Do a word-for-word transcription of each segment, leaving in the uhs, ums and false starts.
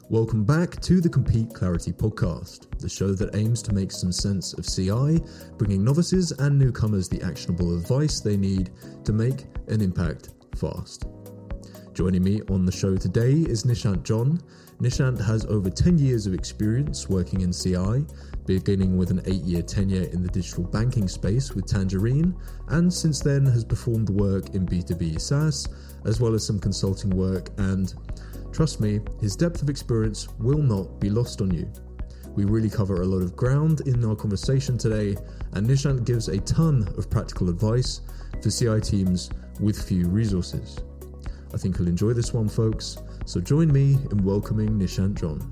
Welcome back to the Compete Clarity podcast, the show that aims to make some sense of C I, bringing novices and newcomers the actionable advice they need to make an impact fast. Joining me on the show today is Nishant John. Nishant has over ten years of experience working in C I, beginning with an eight-year tenure in the digital banking space with Tangerine, and since then has performed work in B two B SaaS, as well as some consulting work, and trust me, his depth of experience will not be lost on you. We really cover a lot of ground in our conversation today, and Nishant gives a ton of practical advice for C I teams with few resources. I think you'll enjoy this one, folks, so join me in welcoming Nishant John.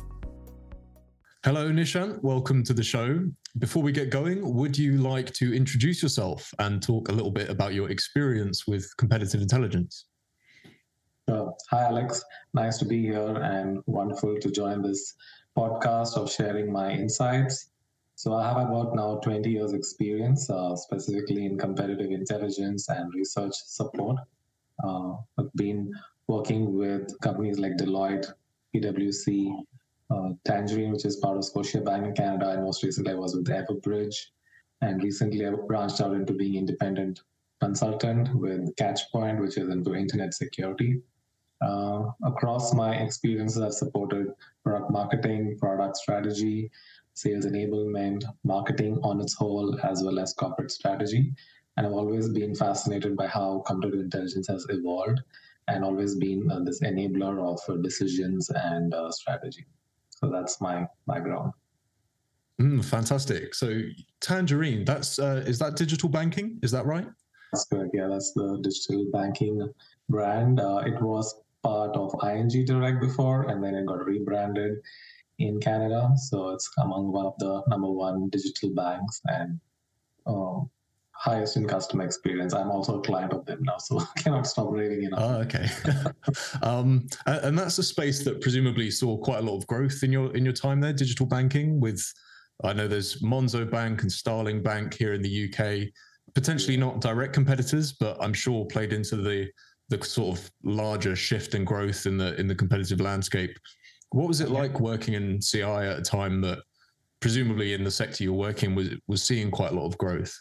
Hello, Nishant. Welcome to the show. Before we get going, would you like to introduce yourself and talk a little bit about your experience with competitive intelligence? Uh, hi, Alex. Nice to be here and wonderful to join this podcast of sharing my insights. So I have about now twenty years experience, uh, specifically in competitive intelligence and research support. Uh, I've been working with companies like Deloitte, PwC, uh, Tangerine, which is part of Scotiabank in Canada, and most recently I was with Everbridge. And recently I branched out into being independent consultant with Catchpoint, which is into internet security. Uh, across my experiences, I've supported product marketing, product strategy, sales enablement, marketing on its whole, as well as corporate strategy. And I've always been fascinated by how competitive intelligence has evolved and always been uh, this enabler of uh, decisions and uh, strategy. So that's my background. Mm, fantastic. So Tangerine, that's uh, is that digital banking? Is that right? That's correct. Yeah, that's the digital banking brand. Uh, it was part of I N G Direct before, and then it got rebranded in Canada. So it's among one of the number one digital banks and um, highest in customer experience. I'm also a client of them now, so I cannot stop raving enough. Oh, okay. um, and that's a space that presumably saw quite a lot of growth in your in your time there, digital banking. With I know there's Monzo Bank and Starling Bank here in the U K. Potentially not direct competitors, but I'm sure played into the the sort of larger shift and growth in the in the competitive landscape. What was it like working in C I at a time that presumably in the sector you're working was was seeing quite a lot of growth?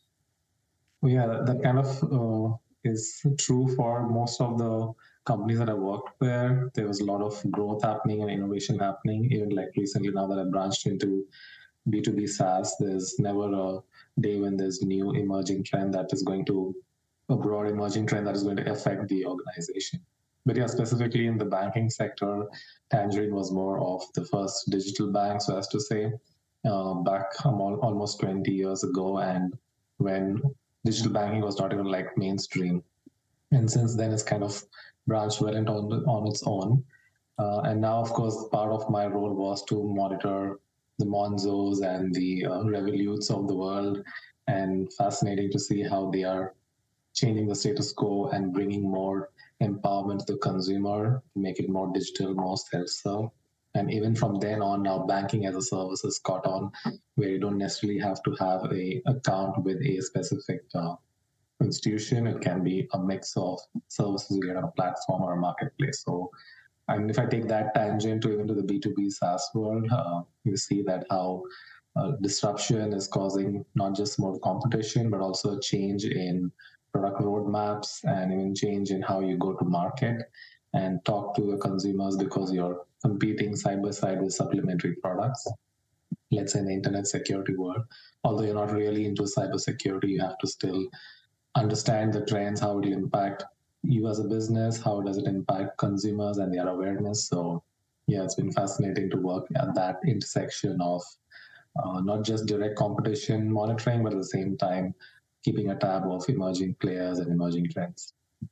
Yeah, that, that kind of uh, is true for most of the companies that I worked there. There was a lot of growth happening and innovation happening. Even like recently, now that I branched into B two B SaaS, there's never a day when there's new emerging trend that is going to, a broad emerging trend that is going to affect the organization. But yeah, specifically in the banking sector, Tangerine was more of the first digital bank, so as to say, uh, back um, almost twenty years ago, and when digital banking was not even like mainstream. And since then, it's kind of branched well into on, on its own. Uh, and now, of course, part of my role was to monitor the Monzos and the uh, Revoluts of the world, and fascinating to see how they are changing the status quo and bringing more empowerment to the consumer to make it more digital, more self-serve. And even from then on, now banking as a service has caught on, where you don't necessarily have to have a account with a specific uh, institution. It can be a mix of services you get on a platform or a marketplace. So, and if I take that tangent to even to the B two B SaaS world, uh, you see that how uh, disruption is causing not just more competition, but also a change in product roadmaps and even change in how you go to market and talk to your consumers, because you're competing side by side with supplementary products. Let's say in the internet security world, although you're not really into cybersecurity, you have to still understand the trends, how it will impact you as a business, how does it impact consumers and their awareness. So yeah, it's been fascinating to work at that intersection of uh, not just direct competition monitoring, but at the same time, keeping a tab of emerging players and emerging trends.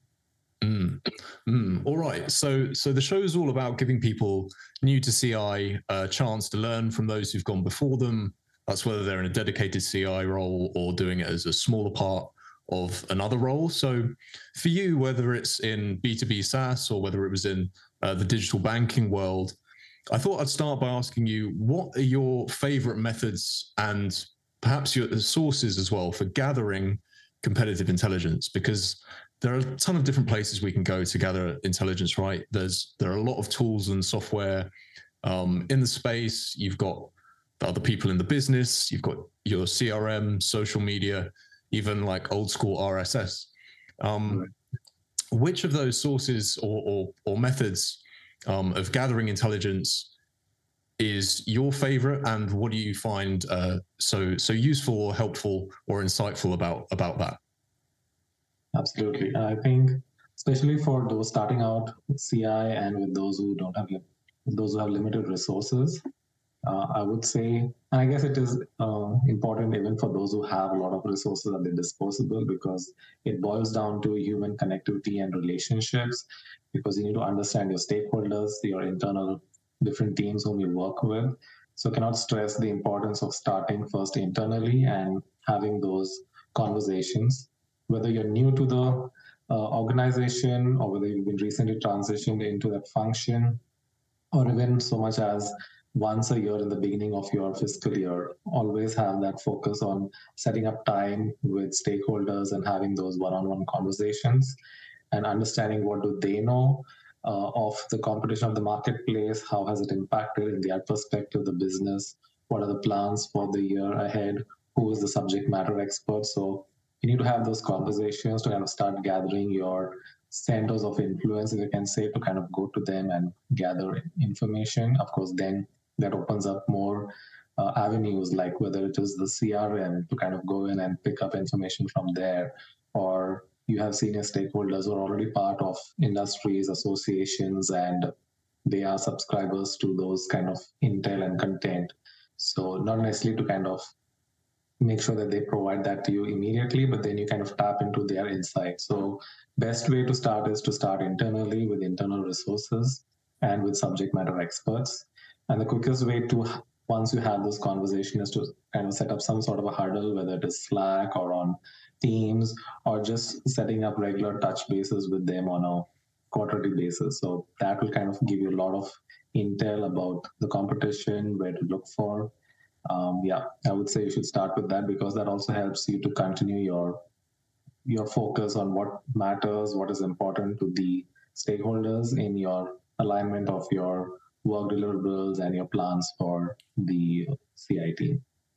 Mm. Mm. All right. So, so the show is all about giving people new to C I a chance to learn from those who've gone before them. That's whether they're in a dedicated C I role or doing it as a smaller part of another role. So for you, whether it's in B two B SaaS or whether it was in uh, the digital banking world, I thought I'd start by asking you, what are your favorite methods and perhaps your sources as well for gathering competitive intelligence? Because there are a ton of different places we can go to gather intelligence, right? There's there are a lot of tools and software um, in the space. You've got the other people in the business. You've got your C R M, social media, even like old school R S S. Um, right. Which of those sources or or, or methods um, of gathering intelligence is your favorite, and what do you find uh, so so useful or helpful or insightful about about that? Absolutely. I think especially for those starting out with C I and with those who don't have those who have limited resources, uh, I would say, and I guess it is uh, important even for those who have a lot of resources at their disposal, because it boils down to human connectivity and relationships, because you need to understand your stakeholders, your internal different teams whom you work with. So I cannot stress the importance of starting first internally and having those conversations. Whether you're new to the uh, organization or whether you've been recently transitioned into that function, or even so much as once a year in the beginning of your fiscal year, always have that focus on setting up time with stakeholders and having those one-on-one conversations and understanding what do they know uh, of the competition of the marketplace, how has it impacted in their perspective the business, what are the plans for the year ahead, who is the subject matter expert. So you need to have those conversations to kind of start gathering your centers of influence, if you can say, to kind of go to them and gather information. Of course, then that opens up more uh, avenues, like whether it is the C R M to kind of go in and pick up information from there, or you have senior stakeholders who are already part of industries, associations, and they are subscribers to those kind of intel and content. So not necessarily to kind of make sure that they provide that to you immediately, but then you kind of tap into their insights. So best way to start is to start internally with internal resources and with subject matter experts. And the quickest way to, once you have this conversation, is to kind of set up some sort of a huddle, whether it is Slack or on Teams, or just setting up regular touch bases with them on a quarterly basis. So that will kind of give you a lot of intel about the competition, where to look for. Um, yeah, I would say you should start with that, because that also helps you to continue your your focus on what matters, what is important to the stakeholders in your alignment of your work deliverables and your plans for the C I team.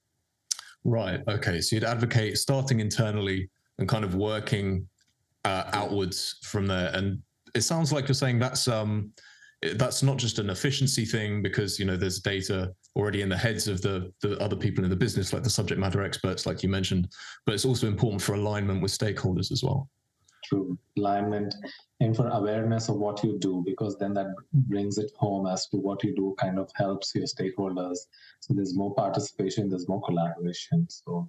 Right. Okay. So you'd advocate starting internally and kind of working uh, outwards from there. And it sounds like you're saying that's um, that's not just an efficiency thing, because, you know, there's data already in the heads of the, the other people in the business, like the subject matter experts, like you mentioned, but it's also important for alignment with stakeholders as well. True. Alignment and for awareness of what you do, because then that brings it home as to what you do kind of helps your stakeholders. So there's more participation, there's more collaboration. So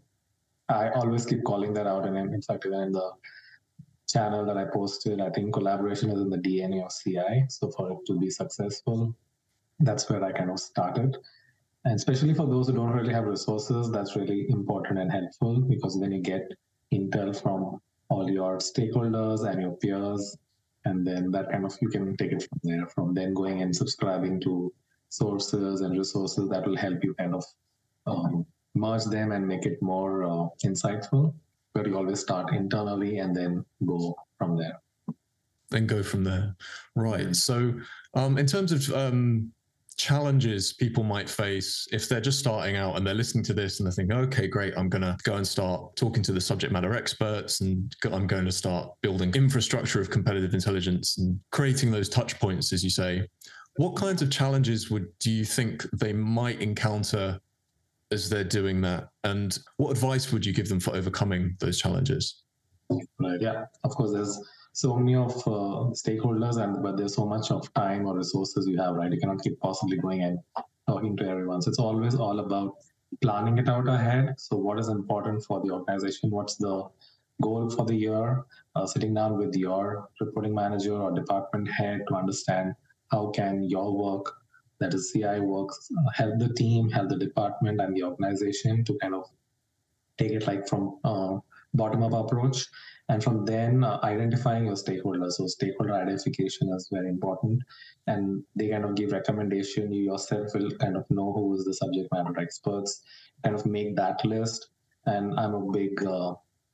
I always keep calling that out. And in fact, even in the channel that I posted, I think collaboration is in the D N A of C I. So for it to be successful, that's where I kind of started. And especially for those who don't really have resources, that's really important and helpful, because then you get intel from all your stakeholders and your peers, and then that kind of, you can take it from there, from then going and subscribing to sources and resources that will help you kind of um, merge them and make it more uh, insightful, where you always start internally and then go from there. Then go from there. Right. Mm-hmm. So um, in terms of um, challenges people might face if they're just starting out and they're listening to this and they're thinking, okay, great, I'm going to go and start talking to the subject matter experts, and I'm going to start building infrastructure of competitive intelligence and creating those touch points, as you say. What kinds of challenges would do you think they might encounter as they're doing that? And what advice would you give them for overcoming those challenges? Right. Yeah, of course, there's so many of uh, stakeholders, and but there's so much of time or resources you have, right? You cannot keep possibly going and talking to everyone. So it's always all about planning it out ahead. So what is important for the organization? What's the goal for the year? Uh, sitting down with your reporting manager or department head to understand how can your work, that is C I works, uh, help the team, help the department and the organization to kind of take it like from uh, bottom-up approach. And from then uh, identifying your stakeholders. So stakeholder identification is very important. And they kind of give recommendation. You yourself will kind of know who is the subject matter experts, kind of make that list. And I'm a big uh,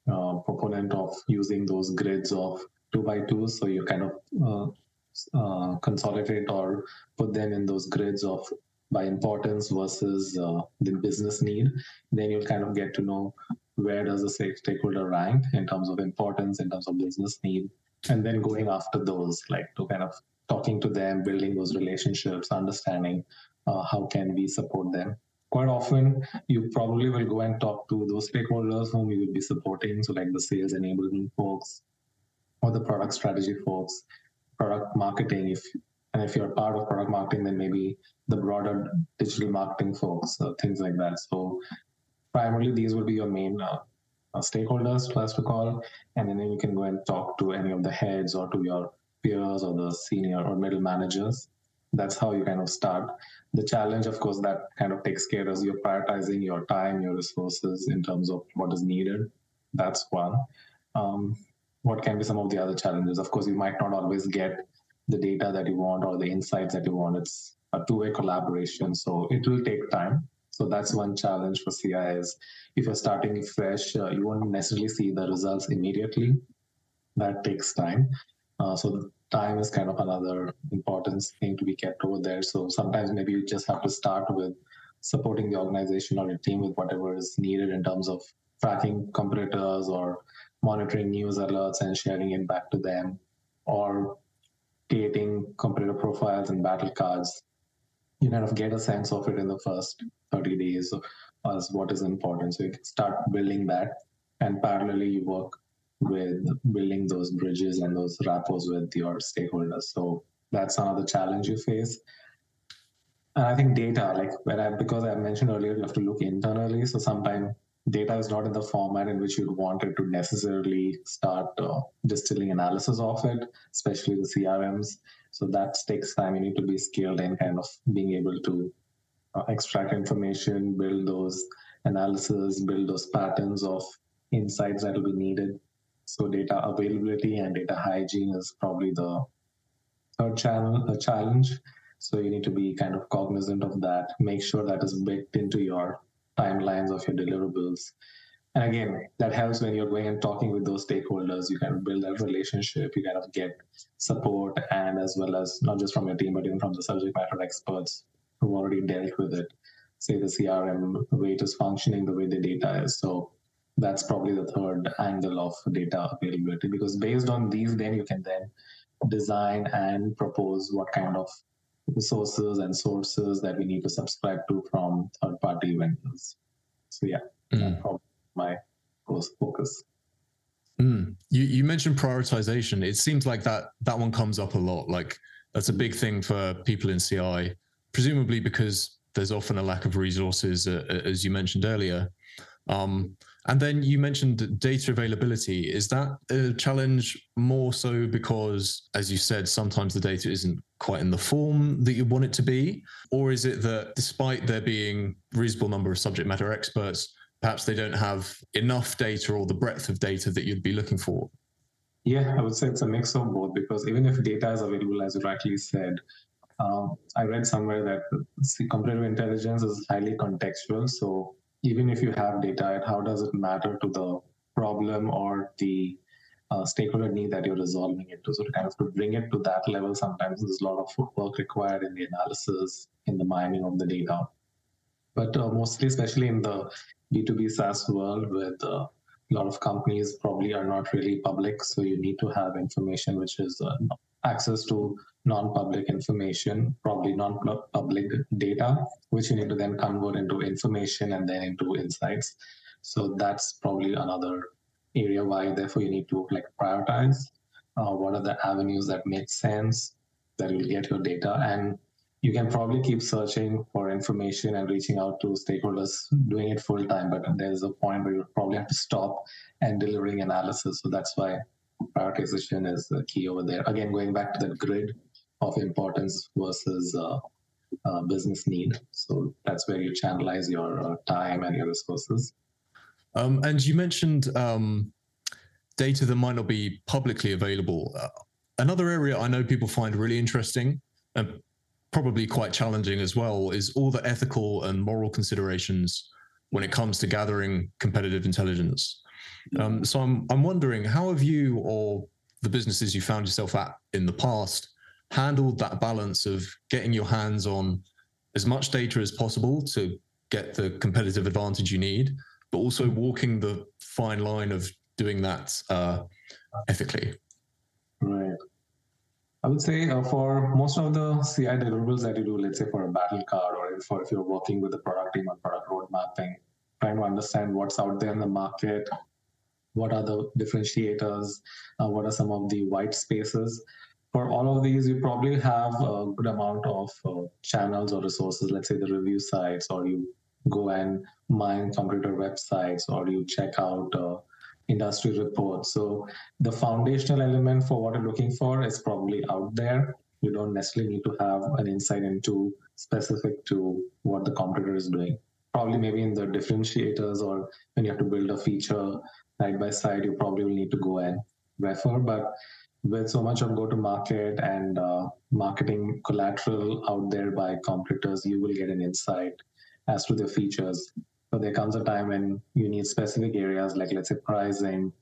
uh, proponent of using those grids of two by two. So you kind of uh, uh, consolidate or put them in those grids of by importance versus uh, the business need. Then you'll kind of get to know where does the stakeholder rank in terms of importance, in terms of business need, and then going after those, like to kind of talking to them, building those relationships, understanding uh, how can we support them. Quite often, you probably will go and talk to those stakeholders whom you will be supporting. So, like the sales enablement folks or the product strategy folks, product marketing. If and if you're part of product marketing, then maybe the broader digital marketing folks, uh, things like that. So, primarily, these will be your main uh, uh, stakeholders to us to call, and then you can go and talk to any of the heads or to your peers or the senior or middle managers. That's how you kind of start. The challenge, of course, that kind of takes care is you're prioritizing your time, your resources in terms of what is needed. That's one. Um, what can be some of the other challenges? Of course, you might not always get the data that you want or the insights that you want. It's a two-way collaboration, so it will take time. So that's one challenge for C I is if you're starting fresh, uh, you won't necessarily see the results immediately. That takes time. Uh, so the time is kind of another important thing to be kept over there. So sometimes maybe you just have to start with supporting the organization or your team with whatever is needed in terms of tracking competitors or monitoring news alerts and sharing it back to them, or creating competitor profiles and battle cards. You kind of get a sense of it in the first thirty days as what is important. So you can start building that, and parallelly you work with building those bridges and those rapport with your stakeholders. So that's another challenge you face. And I think data, like when I, because I mentioned earlier, you have to look internally. So sometimes data is not in the format in which you'd want it to necessarily start uh, distilling analysis of it, especially the C R Ms. So that takes time. You need to be skilled in kind of being able to uh, extract information, build those analysis, build those patterns of insights that will be needed. So data availability and data hygiene is probably the third channel, a challenge. So you need to be kind of cognizant of that. Make sure that is baked into your timelines of your deliverables. And again, that helps when you're going and talking with those stakeholders. You kind of build that relationship. You kind of get support, and as well as not just from your team, but even from the subject matter experts who've already dealt with it. Say the C R M, the way it is functioning, the way the data is. So that's probably the third angle of data availability, because based on these, then you can then design and propose what kind of resources and sources that we need to subscribe to from third-party vendors. So yeah, mm. that's probably my focus. Mm. You, you mentioned prioritization. It seems like that that one comes up a lot. Like that's a big thing for people in C I, presumably because there's often a lack of resources, uh, as you mentioned earlier. Um, and then you mentioned data availability. Is that a challenge more so because, as you said, sometimes the data isn't quite in the form that you want it to be? Or is it that despite there being a reasonable number of subject matter experts, perhaps they don't have enough data or the breadth of data that you'd be looking for? Yeah, I would say it's a mix of both, because even if data is available, as you rightly said, um, I read somewhere that see, competitive intelligence is highly contextual. So even if you have data, how does it matter to the problem or the uh, stakeholder need that you're resolving it to? So to kind of to bring it to that level, sometimes there's a lot of work required in the analysis, in the mining of the data. But uh, mostly, especially in the B two B SaaS world, with uh, a lot of companies probably are not really public, so you need to have information which is uh, access to non-public information, probably non-public data, which you need to then convert into information and then into insights. So that's probably another area why, therefore, you need to like prioritize uh, what are the avenues that make sense that will get your data. And you can probably keep searching for information and reaching out to stakeholders, doing it full time, but there's a point where you probably have to stop and delivering analysis. So that's why prioritization is the key over there. Again, going back to that grid of importance versus uh, uh, business need. So that's where you channelize your uh, time and your resources. Um, and you mentioned um, data that might not be publicly available. Uh, another area I know people find really interesting and probably quite challenging as well is all the ethical and moral considerations when it comes to gathering competitive intelligence. Um, so I'm I'm wondering, how have you or the businesses you found yourself at in the past handled that balance of getting your hands on as much data as possible to get the competitive advantage you need, but also walking the fine line of doing that uh, ethically? Right. I would say uh, for most of the C I deliverables that you do, let's say for a battle card, or if, for if you're working with the product team on product road mapping, trying to understand what's out there in the market, what are the differentiators, uh, what are some of the white spaces. For all of these, you probably have a good amount of uh, channels or resources, let's say the review sites, or you go and mine computer websites, or you check out uh, industry reports. So the foundational element for what you're looking for is probably out there. You don't necessarily need to have an insight into specific to what the competitor is doing. Probably maybe in the differentiators, or when you have to build a feature side by side, you probably will need to go and refer. But with so much of go-to-market and uh, marketing collateral out there by competitors, you will get an insight as to the features. So there comes a time when you need specific areas like, let's say, pricing,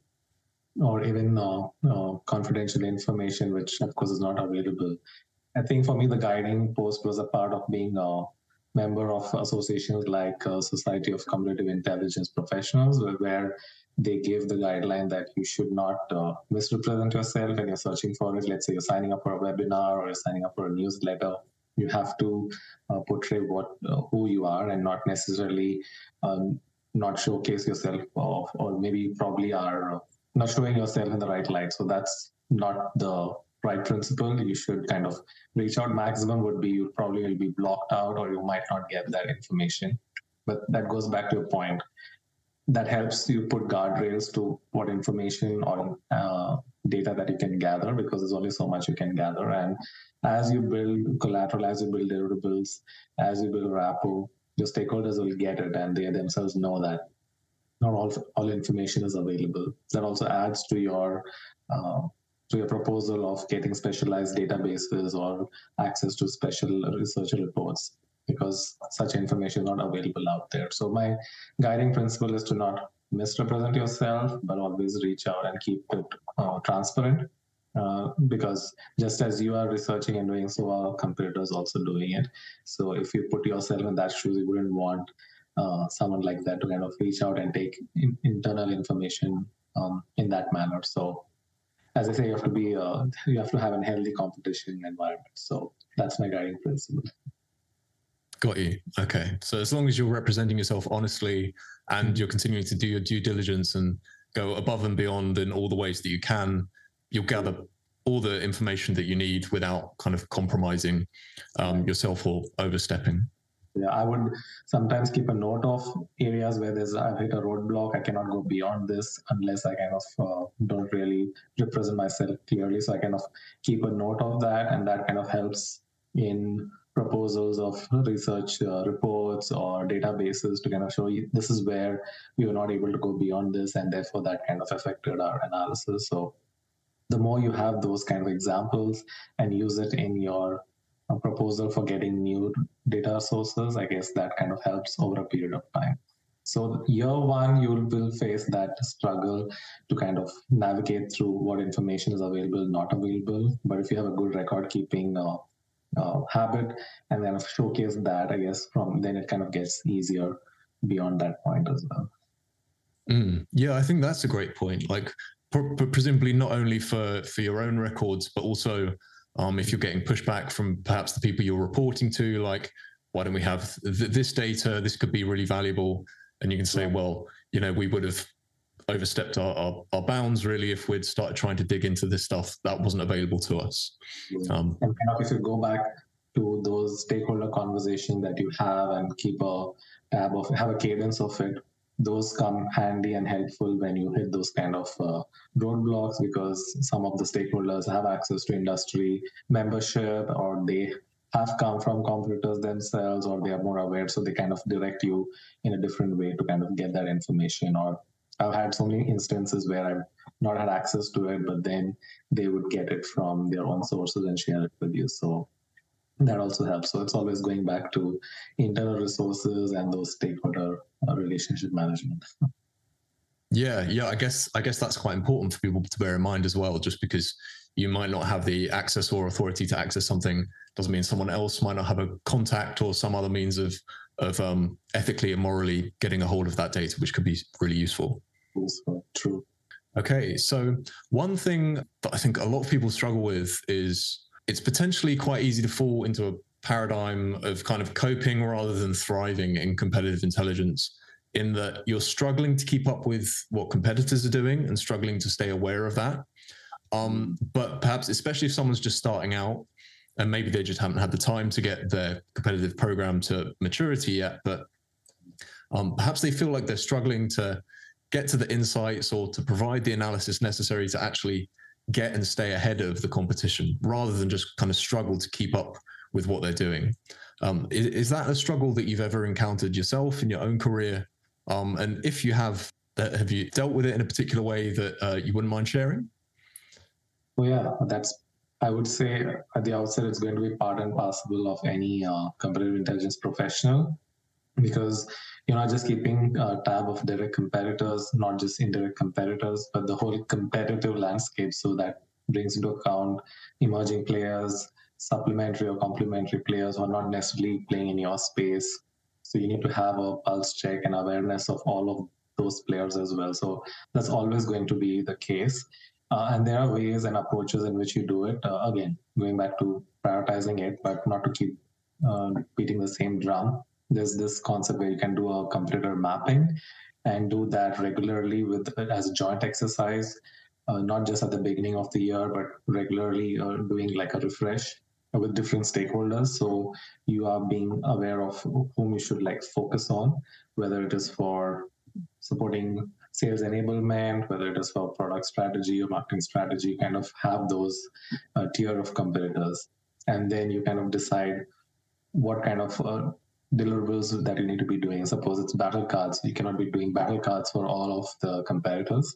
or even uh, uh, confidential information, which of course is not available. I think for me, the guiding post was a part of being a member of associations like uh, Society of Competitive Intelligence Professionals, where, where they give the guideline that you should not uh, misrepresent yourself when you're searching for it. Let's say you're signing up for a webinar or you're signing up for a newsletter. You have to uh, portray what uh, who you are, and not necessarily um, not showcase yourself, or, or maybe probably are not showing yourself in the right light. So that's not the right principle. You should kind of reach out. Maximum would be you probably will be blocked out, or you might not get that information. But that goes back to your point. That helps you put guardrails to what information or uh, data that you can gather, because there's only so much you can gather. And as you build collateral, as you build deliverables, as you build rapport, your stakeholders will get it, and they themselves know that not all all information is available. That also adds to your uh, to your proposal of getting specialized databases or access to special research reports, because such information is not available out there. So my guiding principle is to not misrepresent yourself, but always reach out and keep it uh, transparent. Uh, because just as you are researching and doing so, our competitors also doing it. So if you put yourself in that shoes, you wouldn't want uh, someone like that to kind of reach out and take in, internal information um, in that manner. So as I say, you have to be, uh, you have to have a healthy competition environment. So that's my guiding principle. Got you. Okay. So as long as you're representing yourself honestly and mm-hmm. you're continuing to do your due diligence and go above and beyond in all the ways that you can, you'll gather all the information that you need without kind of compromising um, yourself or overstepping. Yeah, I would sometimes keep a note of areas where there's I've hit a roadblock. I cannot go beyond this unless I kind of uh, don't really represent myself clearly. So I kind of keep a note of that, and that kind of helps in proposals of research uh, reports or databases to kind of show you this is where we were not able to go beyond this, and therefore that kind of affected our analysis. So the more you have those kind of examples and use it in your a proposal for getting new data sources, I guess that kind of helps over a period of time. So year one, you will face that struggle to kind of navigate through what information is available, not available. But if you have a good record keeping uh, uh, habit and then showcase that, I guess from then it kind of gets easier beyond that point as well. Mm, yeah, I think that's a great point. Like pr- pr- presumably not only for, for your own records, but also Um, if you're getting pushback from perhaps the people you're reporting to, like, why don't we have th- this data? This could be really valuable. And you can say, well, you know, we would have overstepped our, our, our bounds really if we'd started trying to dig into this stuff that wasn't available to us. Yeah. Um, and kind of if you go back to those stakeholder conversations that you have and keep a tab of, have a cadence of it, those come handy and helpful when you hit those kind of uh, roadblocks, because some of the stakeholders have access to industry membership, or they have come from competitors themselves, or they are more aware, so they kind of direct you in a different way to kind of get that information. Or I've had so many instances where I've not had access to it, but then they would get it from their own sources and share it with you. So that also helps. So it's always going back to internal resources and those stakeholder uh, relationship management. Yeah, yeah. I guess I guess that's quite important for people to bear in mind as well. Just because you might not have the access or authority to access something doesn't mean someone else might not have a contact or some other means of of um, ethically and morally getting a hold of that data, which could be really useful. Useful, true. Okay, so one thing that I think a lot of people struggle with is it's potentially quite easy to fall into a paradigm of kind of coping rather than thriving in competitive intelligence, in that you're struggling to keep up with what competitors are doing and struggling to stay aware of that. Um, but perhaps, especially if someone's just starting out and maybe they just haven't had the time to get their competitive program to maturity yet, but um, perhaps they feel like they're struggling to get to the insights or to provide the analysis necessary to actually get and stay ahead of the competition rather than just kind of struggle to keep up with what they're doing. Um, is, is that a struggle that you've ever encountered yourself in your own career? Um, and if you have, uh, have you dealt with it in a particular way that uh, you wouldn't mind sharing? Well, yeah, that's, I would say at the outset, it's going to be part and parcel of any uh, competitive intelligence professional, because you're not just keeping a tab of direct competitors, not just indirect competitors, but the whole competitive landscape. So that brings into account emerging players, supplementary or complementary players who are not necessarily playing in your space. So you need to have a pulse check and awareness of all of those players as well. So that's always going to be the case. Uh, and there are ways and approaches in which you do it. Uh, again, going back to prioritizing it, but not to keep uh, beating the same drum. There's this concept where you can do a competitor mapping and do that regularly with as a joint exercise, uh, not just at the beginning of the year, but regularly uh, doing like a refresh with different stakeholders. So you are being aware of whom you should like focus on, whether it is for supporting sales enablement, whether it is for product strategy or marketing strategy, kind of have those uh, tier of competitors. And then you kind of decide what kind of uh, deliverables that you need to be doing. Suppose it's battle cards, you cannot be doing battle cards for all of the competitors.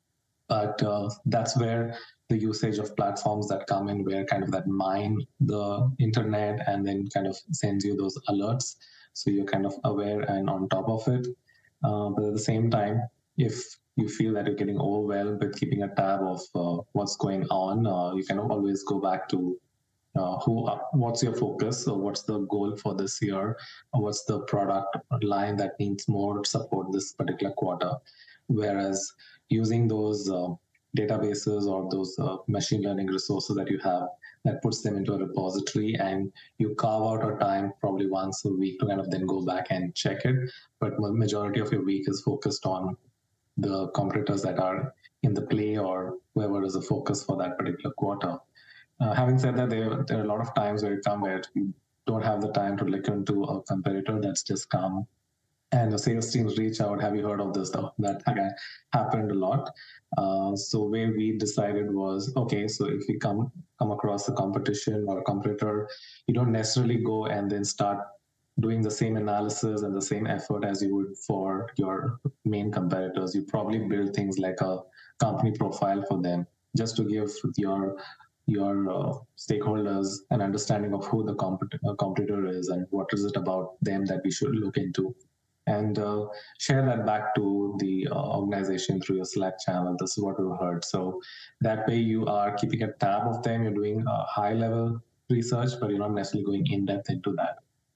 But uh, that's where the usage of platforms that come in, where kind of that mine the internet and then kind of sends you those alerts. So you're kind of aware and on top of it. Uh, but at the same time, if you feel that you're getting overwhelmed with keeping a tab of uh, what's going on, uh, you can always go back to uh, who, uh, what's your focus, or what's the goal for this year, or what's the product line that needs more support this particular quarter. Whereas using those uh, databases or those uh, machine learning resources that you have, that puts them into a repository, and you carve out a time probably once a week to kind of then go back and check it. But the majority of your week is focused on the competitors that are in the play or whoever is the focus for that particular quarter. Uh, having said that, there, there are a lot of times where you come where you don't have the time to look into a competitor that's just come and the sales teams reach out, have you heard of this stuff? That again happened a lot. Uh, so where we decided was, okay, so if we come come across a competition or a competitor, you don't necessarily go and then start doing the same analysis and the same effort as you would for your main competitors. You probably build things like a company profile for them, just to give your your uh, stakeholders an understanding of who the compet- uh, competitor is and what is it about them that we should look into, and uh, share that back to the uh, organization through your Slack channel. This is what we've heard. So that way you are keeping a tab of them, you're doing a high level research, but you're not necessarily going in depth into that.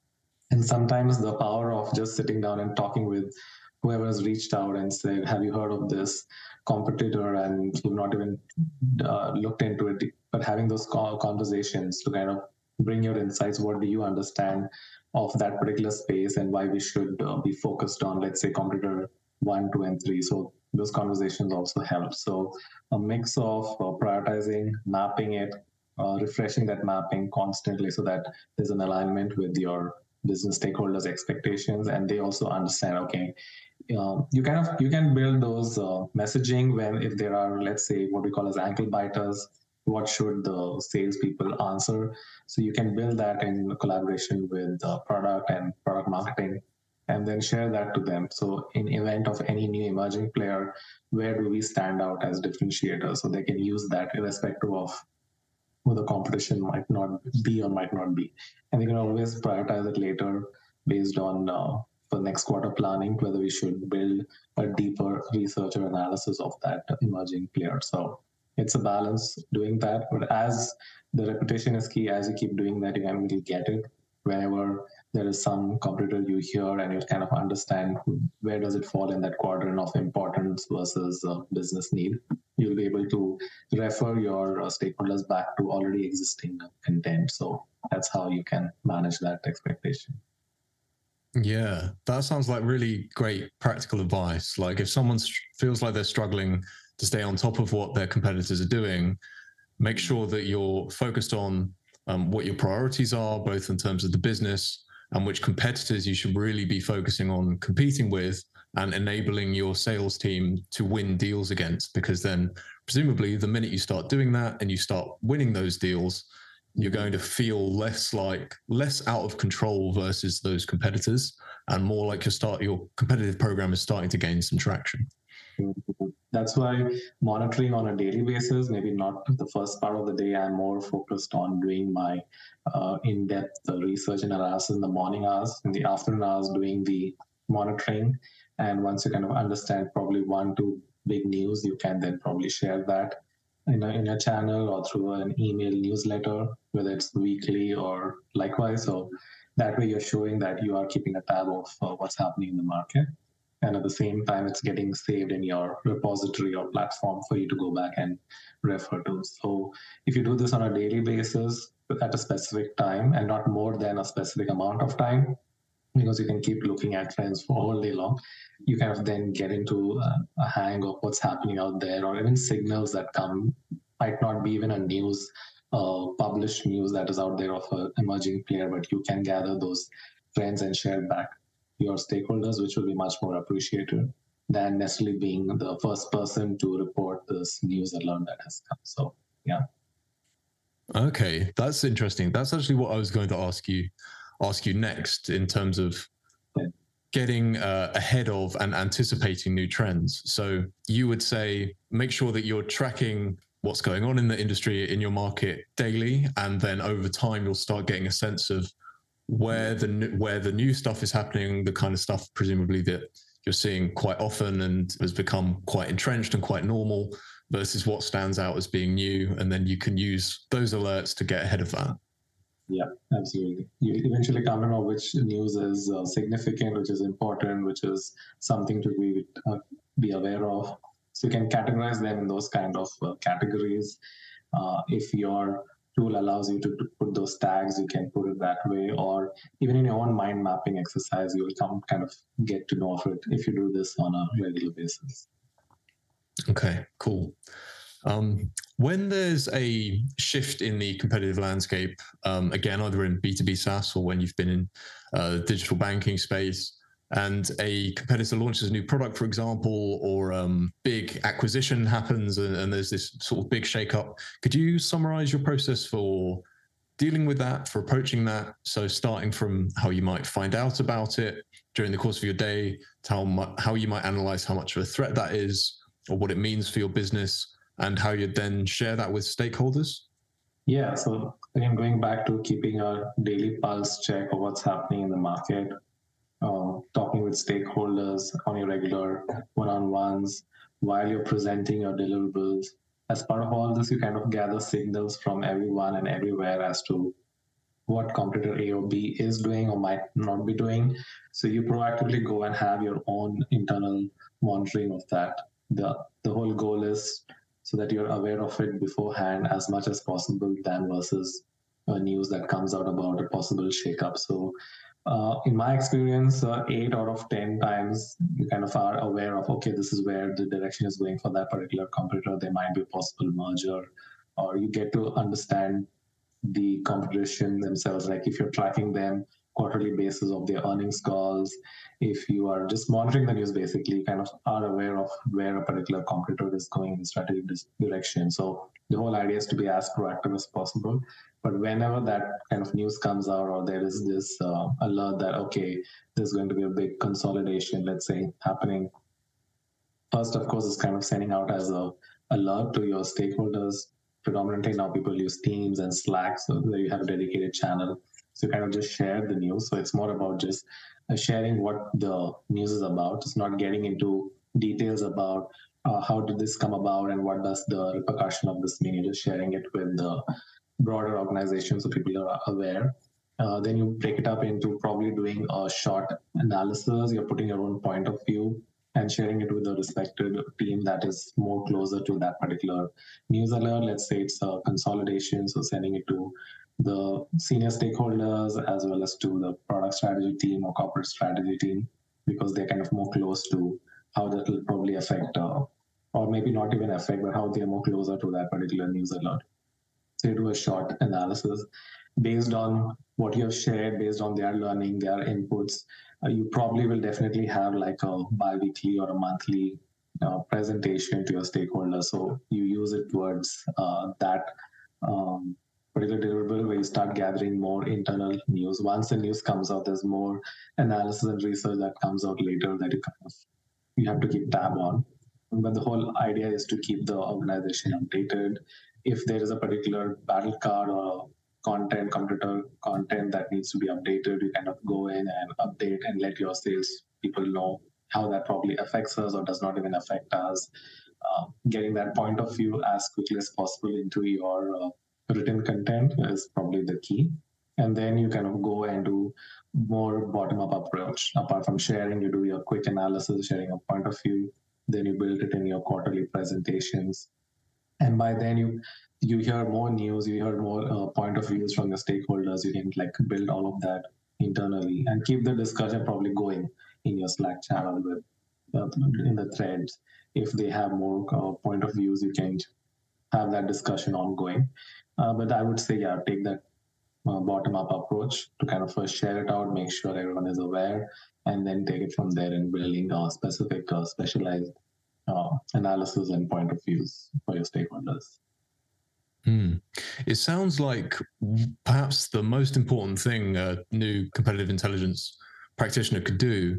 And sometimes the power of just sitting down and talking with whoever has reached out and said, have you heard of this competitor? And you've not even uh, looked into it, but having those conversations to kind of bring your insights. What do you understand of that particular space and why we should uh, be focused on, let's say, competitor one, two, and three. So those conversations also help. So a mix of uh, prioritizing, mapping it, uh, refreshing that mapping constantly so that there's an alignment with your business stakeholders' expectations, and they also understand, okay, um, you kind of you can build those uh, messaging when if there are, let's say, what we call as ankle biters. What should the salespeople answer? So you can build that in collaboration with uh, product and product marketing, and then share that to them. So in event of any new emerging player, where do we stand out as differentiators? So they can use that irrespective of who the competition might not be or might not be. And you can always prioritize it later based on uh, for next quarter planning, whether we should build a deeper research or analysis of that emerging player. So it's a balance doing that. But as the reputation is key, as you keep doing that, you can really get it. Whenever there is some competitor you hear and you kind of understand where does it fall in that quadrant of importance versus uh, business need, you'll be able to refer your uh, stakeholders back to already existing content. So that's how you can manage that expectation. Yeah, that sounds like really great practical advice. Like if someone feels like they're struggling to stay on top of what their competitors are doing, make sure that you're focused on um, what your priorities are, both in terms of the business and which competitors you should really be focusing on competing with and enabling your sales team to win deals against. Because then presumably the minute you start doing that and you start winning those deals, you're going to feel less like less out of control versus those competitors, and more like your start your competitive program is starting to gain some traction. That's why monitoring on a daily basis, maybe not the first part of the day, I'm more focused on doing my uh, in-depth research and analysis in the morning hours. In the afternoon hours, doing the monitoring. And once you kind of understand probably one, two big news, you can then probably share that in a, in a channel or through an email newsletter, whether it's weekly or likewise. So that way you're showing that you are keeping a tab of uh, what's happening in the market. And at the same time, it's getting saved in your repository or platform for you to go back and refer to. So if you do this on a daily basis at a specific time and not more than a specific amount of time, because you can keep looking at trends for all day long, you kind of then get into a, a hang of what's happening out there, or even signals that come, might not be even a news, uh, published news that is out there of an emerging player, but you can gather those trends and share back your stakeholders, which will be much more appreciated than necessarily being the first person to report this news alert that has come. So, yeah. Okay, that's interesting. That's actually what I was going to ask you, ask you next in terms of yeah. getting uh, ahead of and anticipating new trends. So you would say, make sure that you're tracking what's going on in the industry, in your market daily, and then over time, you'll start getting a sense of where the where the new stuff is happening, the kind of stuff presumably that you're seeing quite often and has become quite entrenched and quite normal, versus what stands out as being new, and then you can use those alerts to get ahead of that. Yeah, absolutely. You eventually come to know which news is uh, significant, which is important, which is something to be uh, be aware of. So you can categorize them in those kind of uh, categories. Uh, if your tool allows you to, to put those tags, you can put it that way, or even in your own mind mapping exercise, you will come kind of get to know of it if you do this on a regular basis. Okay, cool. Um, when there's a shift in the competitive landscape, um, again, either in B two B SaaS or when you've been in uh, the digital banking space, and a competitor launches a new product, for example, or um, big acquisition happens and, and there's this sort of big shakeup, could you summarize your process for dealing with that, for approaching that? So starting from how you might find out about it during the course of your day, to how, mu- how you might analyze how much of a threat that is or what it means for your business, and how you'd then share that with stakeholders? Yeah, so again, going back to keeping a daily pulse check of what's happening in the market, Uh, talking with stakeholders on your regular one-on-ones while you're presenting your deliverables. As part of all this, you kind of gather signals from everyone and everywhere as to what competitor A or B is doing or might not be doing. So you proactively go and have your own internal monitoring of that. The, the whole goal is so that you're aware of it beforehand as much as possible than versus uh, news that comes out about a possible shakeup. So Uh, in my experience, uh, eight out of ten times you kind of are aware of, okay, this is where the direction is going for that particular competitor. There might be a possible merger, or you get to understand the competition themselves. Like if you're tracking them quarterly basis of their earnings calls, if you are just monitoring the news, basically you kind of are aware of where a particular competitor is going in strategic direction. So the whole idea is to be as proactive as possible. But whenever that kind of news comes out, or there is this uh, alert that, okay, there's going to be a big consolidation, let's say, happening, first, of course, is kind of sending out as a alert to your stakeholders. Predominantly now people use Teams and Slack, so there you have a dedicated channel. So So you kind of just share the news. So it's more about just uh, sharing what the news is about. It's not getting into details about uh, how did this come about and what does the repercussion of this mean. You're just sharing it with the broader organization so people are aware. Uh, then you break it up into probably doing a short analysis. You're putting your own point of view and sharing it with the respected team that is more closer to that particular news alert. Let's say it's a consolidation, so sending it to the senior stakeholders as well as to the product strategy team or corporate strategy team, because they're kind of more close to how that will probably affect, uh, or maybe not even affect, but how they're more closer to that particular news alert. So you do a short analysis based on what you have shared, based on their learning, their inputs. Uh, you probably will definitely have like a bi-weekly or a monthly uh, presentation to your stakeholders. So you use it towards uh, that um, particular deliverable where you start gathering more internal news. Once the news comes out, there's more analysis and research that comes out later that you kind of you have to keep tab on. But the whole idea is to keep the organization updated. If there is a particular battle card or content, computer content that needs to be updated, you kind of go in and update and let your sales people know how that probably affects us or does not even affect us. Uh, getting that point of view as quickly as possible into your uh, written content is probably the key. And then you kind of go and do more bottom-up approach. Apart from sharing, you do your quick analysis, sharing a point of view, then you build it in your quarterly presentations. And by then you you hear more news, you hear more uh, point of views from the stakeholders. You can like build all of that internally and keep the discussion probably going in your Slack channel with uh, in the threads. If they have more uh, point of views, you can have that discussion ongoing. Uh, but I would say, yeah, take that uh, bottom-up approach to kind of first share it out, make sure everyone is aware, and then take it from there and building a specific, uh, specialized uh, analysis and point of views for your stakeholders. Mm. It sounds like perhaps the most important thing a new competitive intelligence practitioner could do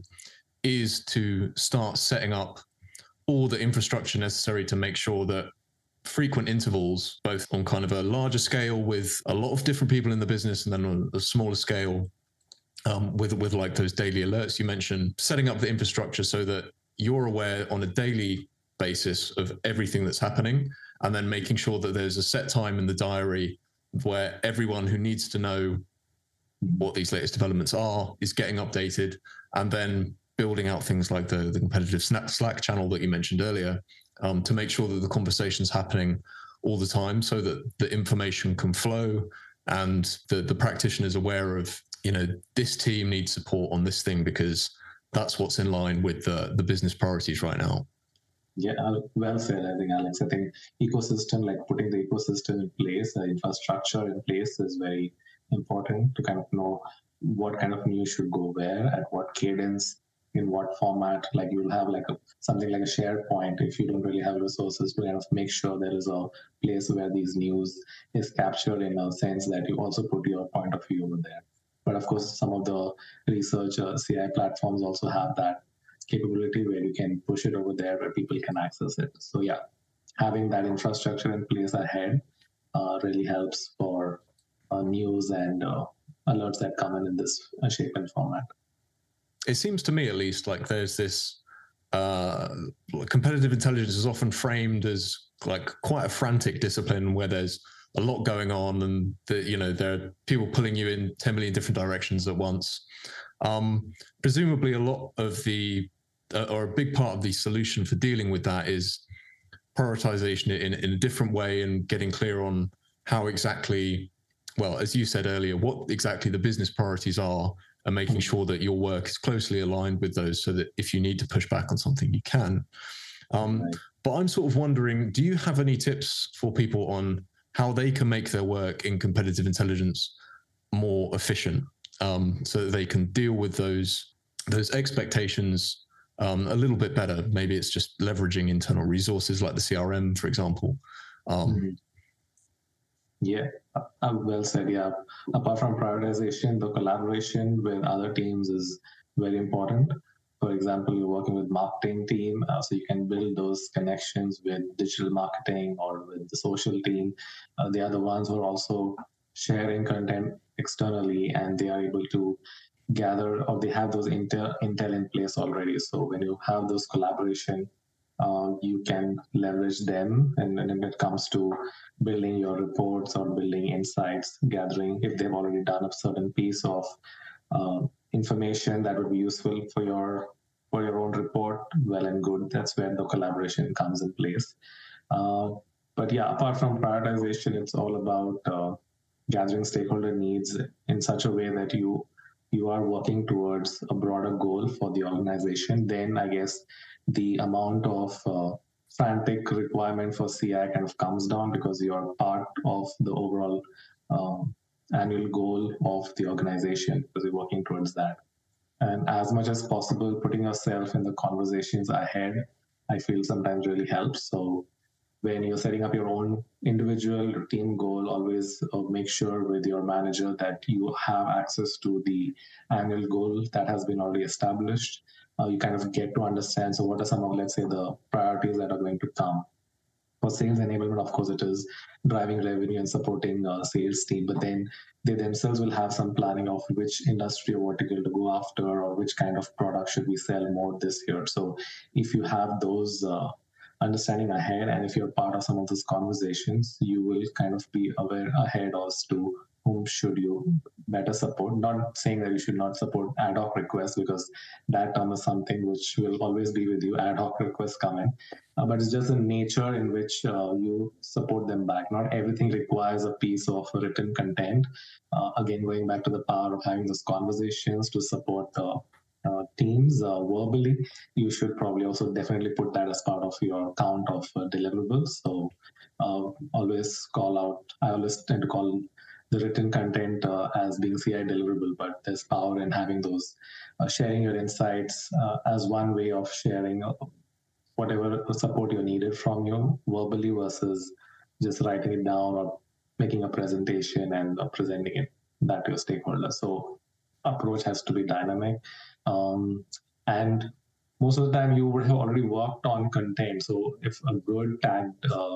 is to start setting up all the infrastructure necessary to make sure that frequent intervals, both on kind of a larger scale with a lot of different people in the business, and then on a smaller scale um, with with like those daily alerts you mentioned, setting up the infrastructure so that you're aware on a daily basis of everything that's happening, and then making sure that there's a set time in the diary where everyone who needs to know what these latest developments are is getting updated, and then building out things like the, the competitive Slack channel that you mentioned earlier, um, to make sure that the conversation's happening all the time so that the information can flow and the, the practitioner is aware of, you know, this team needs support on this thing because that's what's in line with the, the business priorities right now. Yeah, well said, I think, Alex. I think ecosystem, like putting the ecosystem in place, the infrastructure in place is very important to kind of know what kind of news should go where, at what cadence, in what format. Like you'll have like a, something like a SharePoint if you don't really have resources to kind of make sure there is a place where these news is captured in a sense that you also put your point of view over there. But of course, some of the research uh, C I platforms also have that capability where you can push it over there where people can access it. So yeah, having that infrastructure in place ahead uh, really helps for uh, news and uh, alerts that come in in this uh, shape and format. It seems to me, at least, like there's this uh, competitive intelligence is often framed as like quite a frantic discipline where there's a lot going on and the, you know, there are people pulling you in ten million different directions at once. Um, presumably a lot of the, uh, or a big part of the solution for dealing with that is prioritization in, in a different way and getting clear on how exactly, well, as you said earlier, what exactly the business priorities are, and making sure that your work is closely aligned with those so that if you need to push back on something, you can. Um, right. But I'm sort of wondering, do you have any tips for people on how they can make their work in competitive intelligence more efficient, um, so that they can deal with those those expectations um, a little bit better? Maybe it's just leveraging internal resources like the C R M, for example. Um, mm-hmm. Yeah, uh, well said. Yeah, apart from prioritization, the collaboration with other teams is very important. For example, you're working with marketing team, uh, so you can build those connections with digital marketing or with the social team. Uh, they are the ones who are also sharing content externally, and they are able to gather, or they have those intel, intel in place already. So when you have those collaboration, uh, you can leverage them. And, and when it comes to building your reports or building insights, gathering, if they've already done a certain piece of uh, information that would be useful for your for your own report, well and good. That's where the collaboration comes in place. Uh, but yeah, apart from prioritization, it's all about uh, gathering stakeholder needs in such a way that you you are working towards a broader goal for the organization. Then I guess the amount of uh, frantic requirement for C I kind of comes down, because you are part of the overall um, annual goal of the organization, because you're working towards that. And as much as possible, putting yourself in the conversations ahead, I feel sometimes really helps. So when you're setting up your own individual team goal, always uh, make sure with your manager that you have access to the annual goal that has been already established. Uh, you kind of get to understand, so what are some of, let's say, the priorities that are going to come. For sales enablement, of course, it is driving revenue and supporting a sales team, but then they themselves will have some planning of which industry or vertical to go after, or which kind of product should we sell more this year. So if you have those uh, understanding ahead, and if you're part of some of those conversations, you will kind of be aware ahead as to whom should you better support. Not saying that you should not support ad hoc requests, because that term is something which will always be with you. Ad hoc requests come in, uh, but it's just the nature in which uh, you support them back. Not everything requires a piece of written content. Uh, again, going back to the power of having those conversations to support the Uh, teams uh, verbally, you should probably also definitely put that as part of your count of uh, deliverables. So uh, always call out, I always tend to call the written content uh, as being C I deliverable, but there's power in having those, uh, sharing your insights uh, as one way of sharing uh, whatever support you needed from you verbally, versus just writing it down or making a presentation and uh, presenting it back to your stakeholders. So approach has to be dynamic. Um, and most of the time you would have already worked on content. So if a good tagged uh,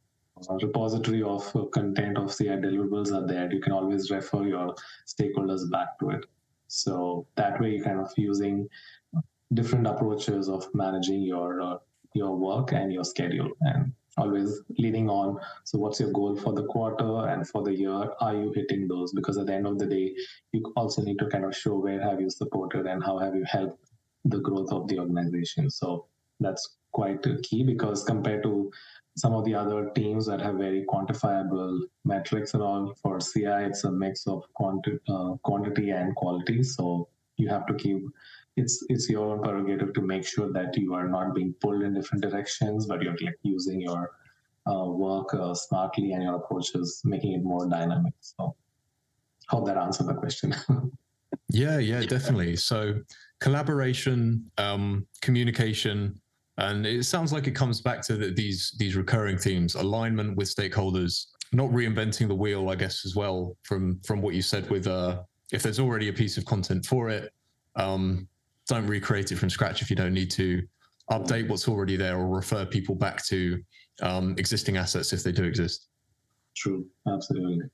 repository of uh, content of C I deliverables are there, you can always refer your stakeholders back to it. So that way you're kind of using different approaches of managing your uh, your work and your schedule, and always leading on. So what's your goal for the quarter and for the year? Are you hitting those? Because at the end of the day, you also need to kind of show where have you supported and how have you helped the growth of the organization. So that's quite key, because compared to some of the other teams that have very quantifiable metrics and all, for C I, it's a mix of quanti- uh, quantity and quality. So you have to keep, it's it's your prerogative to make sure that you are not being pulled in different directions, but you're like using your uh, work uh, smartly, and your approach is making it more dynamic. So hope that answered the question. yeah, yeah, definitely. So collaboration, um, communication, and it sounds like it comes back to the, these these recurring themes: alignment with stakeholders, not reinventing the wheel, I guess, as well. From from what you said, with uh, if there's already a piece of content for it, um, don't recreate it from scratch if you don't need to. Update what's already there, or refer people back to um, existing assets if they do exist. True, absolutely.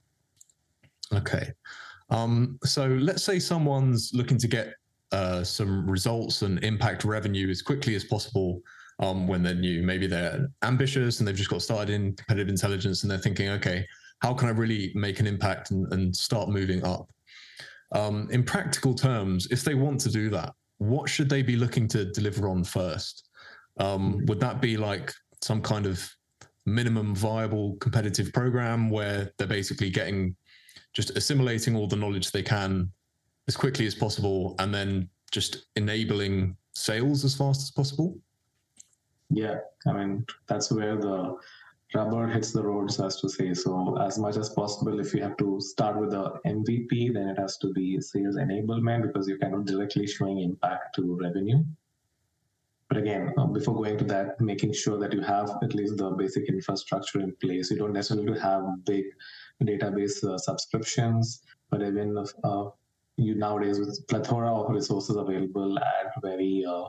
Okay. Um, so let's say someone's looking to get uh, some results and impact revenue as quickly as possible um, when they're new. Maybe they're ambitious and they've just got started in competitive intelligence, and they're thinking, okay, how can I really make an impact and, and start moving up? Um, in practical terms, if they want to do that, what should they be looking to deliver on first? Um, would that be like some kind of minimum viable competitive program where they're basically getting, just assimilating all the knowledge they can as quickly as possible, and then just enabling sales as fast as possible? Yeah, I mean, that's where the rubber hits the road, so as to say. So as much as possible, if you have to start with the M V P, then it has to be sales enablement, because you're kind of directly showing impact to revenue. But again, uh, before going to that, making sure that you have at least the basic infrastructure in place. You don't necessarily have big database uh, subscriptions, but even uh, you nowadays, with plethora of resources available at very uh,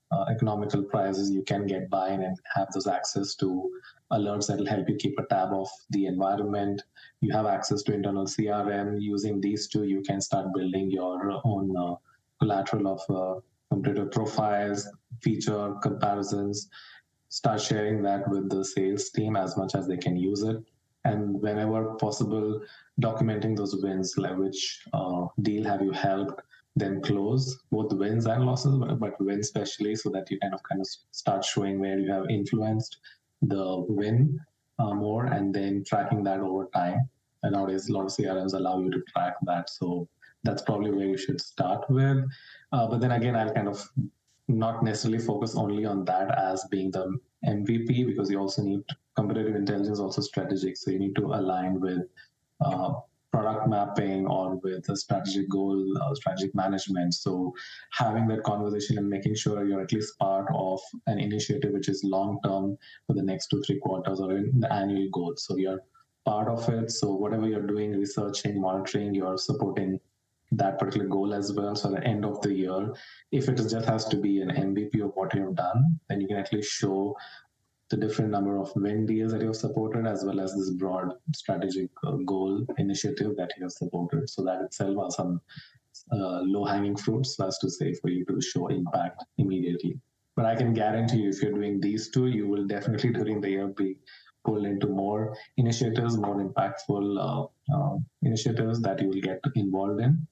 uh, economical prices, you can get buy-in and have those access to alerts that will help you keep a tab of the environment. You have access to internal C R M. Using these two, you can start building your own uh, collateral of uh, competitor profiles, feature comparisons, start sharing that with the sales team as much as they can use it. And whenever possible, documenting those wins, like which uh, deal have you helped them close, both wins and losses, but wins especially, so that you kind of kind of start showing where you have influenced the win uh, more, and then tracking that over time. And nowadays, a lot of C R Ms allow you to track that. So that's probably where you should start with. Uh, but then again, I'll kind of not necessarily focus only on that as being the M V P, because you also need competitive intelligence, also strategic. So you need to align with uh, product mapping or with a strategic goal, uh, strategic management. So having that conversation and making sure you're at least part of an initiative which is long term for the next two, three quarters or in the annual goal. So you're part of it. So whatever you're doing, researching, monitoring, you're supporting that particular goal as well. So at the end of the year, if it just has to be an M V P of what you've done, then you can at least show the different number of win deals that you have supported, as well as this broad strategic uh, goal initiative that you have supported. So that itself are some uh, low-hanging fruits, as to say, for you to show impact immediately. But I can guarantee you, if you're doing these two, you will definitely during the year be pulled into more initiatives, more impactful uh, uh, initiatives that you will get involved in,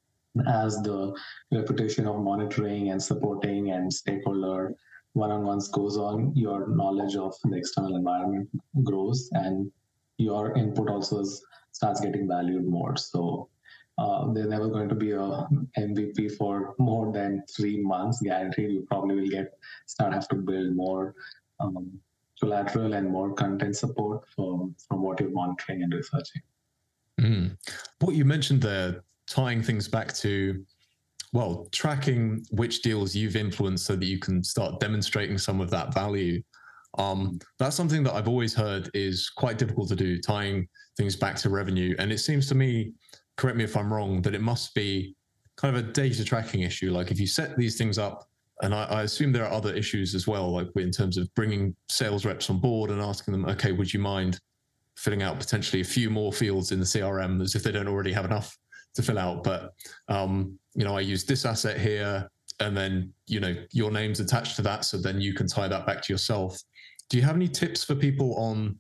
as the reputation of monitoring and supporting and stakeholder one-on-ones goes on. Your knowledge of the external environment grows, and your input also starts getting valued more. So uh, there's never going to be a M V P for more than three months guaranteed. You probably will get start have to build more um, collateral and more content support from from what you're monitoring and researching. Mm. What you mentioned there, tying things back to, well, tracking which deals you've influenced so that you can start demonstrating some of that value. Um, that's something that I've always heard is quite difficult to do, tying things back to revenue. And it seems to me, correct me if I'm wrong, that it must be kind of a data tracking issue. Like if you set these things up, and I, I assume there are other issues as well, like in terms of bringing sales reps on board and asking them, okay, would you mind filling out potentially a few more fields in the C R M, as if they don't already have enough to fill out. But, um, you know, I use this asset here, and then, you know, your name's attached to that. So then you can tie that back to yourself. Do you have any tips for people on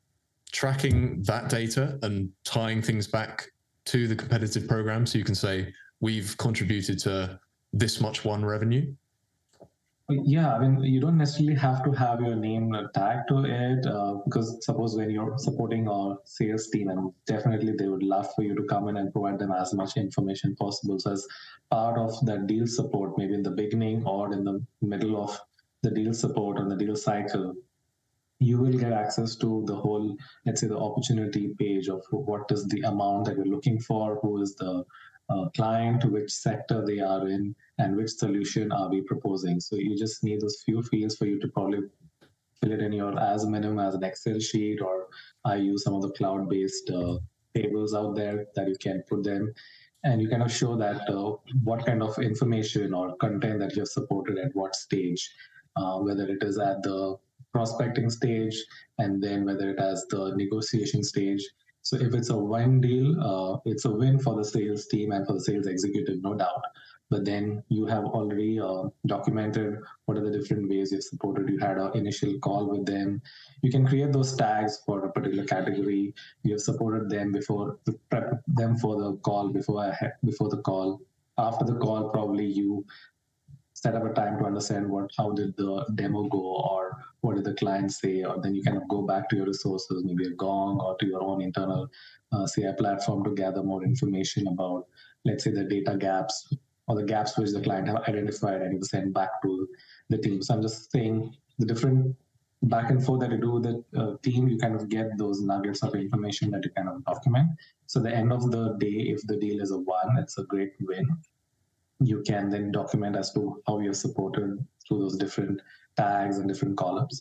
tracking that data and tying things back to the competitive program? So you can say, we've contributed to this much one revenue. Yeah, I mean, you don't necessarily have to have your name tagged to it, uh, because suppose when you're supporting a sales team, and definitely they would love for you to come in and provide them as much information possible. So as part of that deal support, maybe in the beginning or in the middle of the deal support and the deal cycle, you will get access to the whole, let's say, the opportunity page of what is the amount that you're looking for, who is the uh, client, which sector they are in, and which solution are we proposing. So you just need those few fields for you to probably fill it in your as minimum as an Excel sheet, or I use some of the cloud-based uh, tables out there that you can put them, and you kind of show that uh, what kind of information or content that you have supported at what stage, uh, whether it is at the prospecting stage, and then whether it has the negotiation stage. So if it's a win deal, uh, it's a win for the sales team and for the sales executive, no doubt. But then you have already uh, documented what are the different ways you've supported. You had an initial call with them. You can create those tags for a particular category. You have supported them before, prep them for the call, before I had, before the call. After the call, probably you set up a time to understand what, how did the demo go, or what did the client say, or then you kind of go back to your resources, maybe a Gong or to your own internal uh, C I platform to gather more information about, let's say, the data gaps or the gaps which the client have identified, and you send back to the team. So I'm just saying the different back and forth that you do with the uh, team, you kind of get those nuggets of information that you kind of document. So the end of the day, if the deal is a one, it's a great win. You can then document as to how you're supported through those different tags and different columns.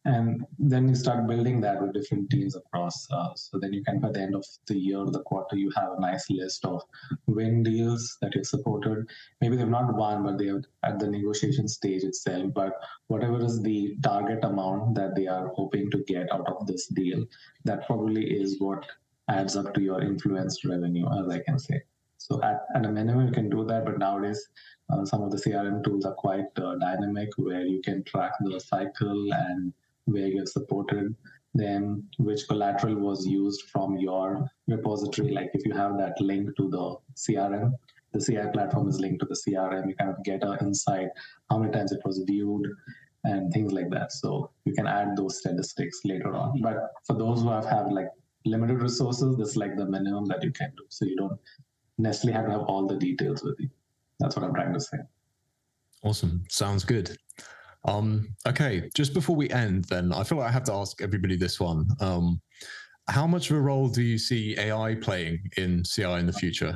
And then you start building that with different teams across. Uh, so then you can, by the end of the year or the quarter, you have a nice list of win deals that you've supported. Maybe they've not won, but they are at the negotiation stage itself. But whatever is the target amount that they are hoping to get out of this deal, that probably is what adds up to your influenced revenue, as I can say. So at, at a minimum, you can do that. But nowadays, uh, some of the C R M tools are quite uh, dynamic, where you can track the cycle and where you have supported them, which collateral was used from your repository. Like if you have that link to the C R M, the C I platform is linked to the C R M, you kind of get an insight how many times it was viewed and things like that. So you can add those statistics later on. But for those who have, have like limited resources, this is like the minimum that you can do. So you don't necessarily have to have all the details with you. That's what I'm trying to say. Awesome. Sounds good. Um, okay, just before we end, then, I feel like I have to ask everybody this one. Um, how much of a role do you see A I playing in C I in the future?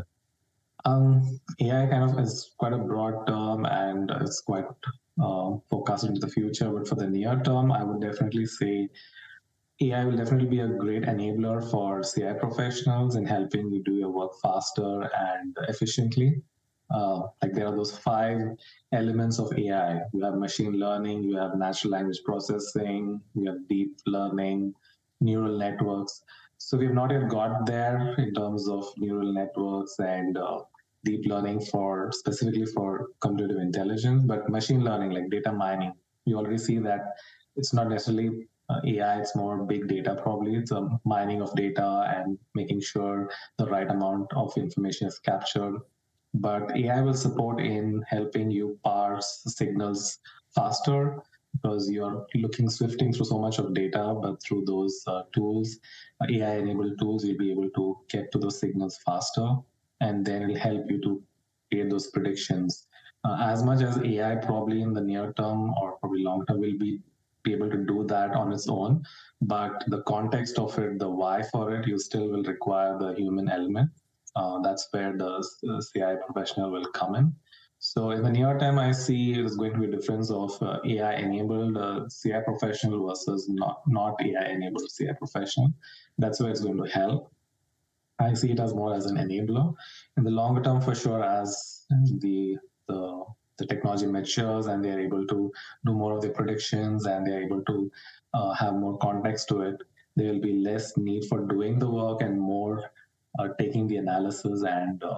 Um, A I kind of is quite a broad term, and it's quite uh, focused into the future. But for the near term, I would definitely say A I will definitely be a great enabler for C I professionals in helping you do your work faster and efficiently. Uh, like there are those five elements of A I. You have machine learning, you have natural language processing, you have deep learning, neural networks. So we've not yet got there in terms of neural networks and uh, deep learning for specifically for computative intelligence, but machine learning, like data mining, you already see that it's not necessarily uh, A I, it's more big data probably. It's a mining of data and making sure the right amount of information is captured. But A I will support in helping you parse signals faster because you're looking, swifting through so much of data, but through those uh, tools, uh, A I-enabled tools, you'll be able to get to those signals faster, and then it'll help you to create those predictions. Uh, as much as A I probably in the near term or probably long term will be, be able to do that on its own, but the context of it, the why for it, you still will require the human element. Uh, that's where the, the C I professional will come in. So in the near term, I see there's going to be a difference of uh, A I-enabled uh, C I professional versus not, not A I-enabled C I professional. That's where it's going to help. I see it as more as an enabler. In the longer term, for sure, as the the, the technology matures and they're able to do more of the predictions and they're able to uh, have more context to it, there will be less need for doing the work and more Uh, taking the analysis and uh,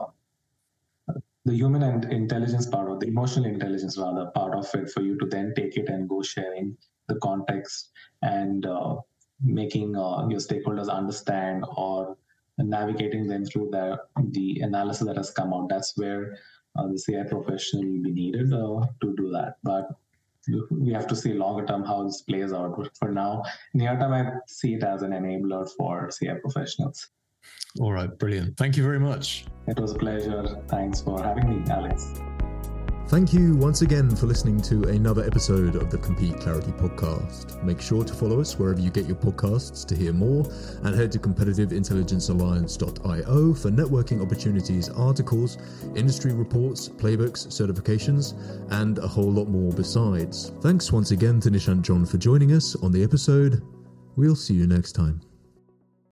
the human and intelligence part, or the emotional intelligence rather, part of it for you to then take it and go sharing the context and uh, making uh, your stakeholders understand or navigating them through the, the analysis that has come out. That's where uh, the C I professional will be needed uh, to do that. But we have to see longer term how this plays out. But for now, near term, I see it as an enabler for C I professionals. All right, brilliant. Thank you very much. It was a pleasure. Thanks for having me, Alex. Thank you once again for listening to another episode of the Compete Clarity podcast. Make sure to follow us wherever you get your podcasts to hear more, and head to competitive intelligence alliance dot io for networking opportunities, articles, industry reports, playbooks, certifications, and a whole lot more besides. Thanks once again to Nishant John for joining us on the episode. We'll see you next time.